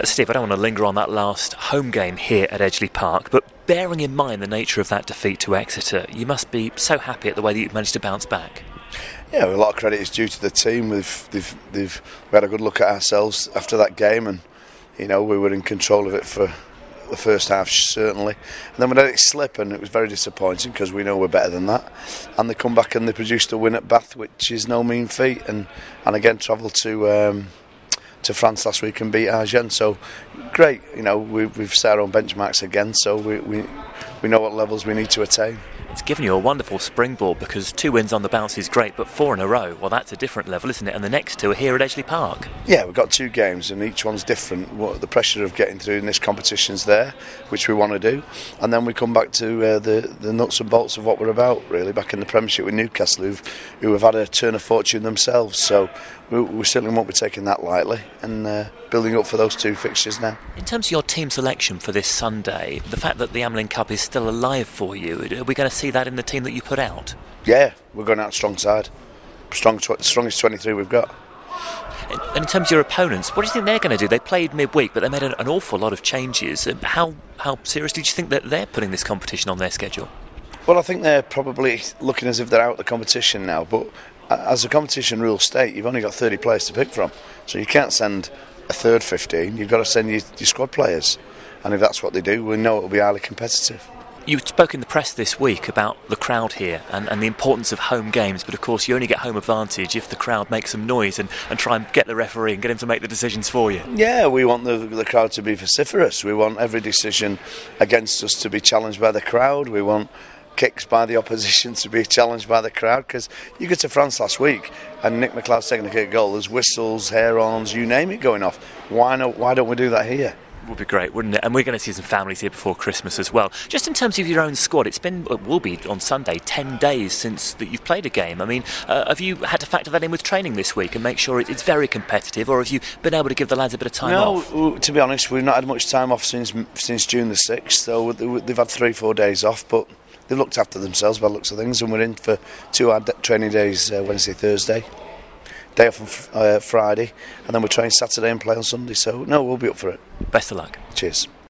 Steve, I don't want to linger on that last home game here at Edgeley Park, but bearing in mind the nature of that defeat to Exeter, you must be so happy at the way that you've managed to bounce back. Yeah, a lot of credit is due to the team. We had a good look at ourselves after that game, and we were in control of it for the first half, certainly. And then we let it slip, and it was very disappointing because we know we're better than that. And they come back and they produced a win at Bath, which is no mean feat, and again travelled to France last week and beat Agen. So great, we've set our own benchmarks again, so we know what levels we need to attain. It's given you a wonderful springboard because 2 wins on the bounce is great, but 4 in a row, well, that's a different level, isn't it? And the next 2 are here at Edgeley Park. Yeah, we've got 2 games and each one's different. The pressure of getting through in this competition's there, which we want to do, and then we come back to the nuts and bolts of what we're about, really, back in the Premiership with Newcastle, who have had a turn of fortune themselves. So we certainly won't be taking that lightly, and building up for those 2 fixtures now. In terms of your team selection for this Sunday, the fact that the Amelin Cup is still alive for you, are we going to see that in the team that you put out? Yeah, we're going out strong side. Strongest 23 we've got. And in terms of your opponents, what do you think they're going to do? They played midweek, but they made an awful lot of changes. How seriously do you think that they're putting this competition on their schedule? Well, I think they're probably looking as if they're out of the competition now, but as the competition rules state, you've only got 30 players to pick from, so you can't send a third 15, you've got to send your squad players, and if that's what they do, we know it'll be highly competitive. You spoke in the press this week about the crowd here and the importance of home games, but of course you only get home advantage if the crowd makes some noise and try and get the referee and get him to make the decisions for you. Yeah, we want the crowd to be vociferous. We want every decision against us to be challenged by the crowd. We want kicks by the opposition to be challenged by the crowd, because you go to France last week and Nick McLeod's taking a kick goal, there's whistles, hair-ons, you name it going off. Why don't we do that here? Would be great, wouldn't it? And we're going to see some families here before Christmas as well. Just in terms of your own squad, it will be on Sunday 10 days since that you've played a game. I mean, have you had to factor that in with training this week and make sure it's very competitive, or have you been able to give the lads a bit of time off? No, to be honest, we've not had much time off since June the 6th, so they've had 3-4 days off, but they've looked after themselves by the looks of things, and we're in for 2 hard training days, Wednesday, Thursday. Day off on Friday, and then we're training Saturday and play on Sunday, so no, we'll be up for it. Best of luck. Cheers.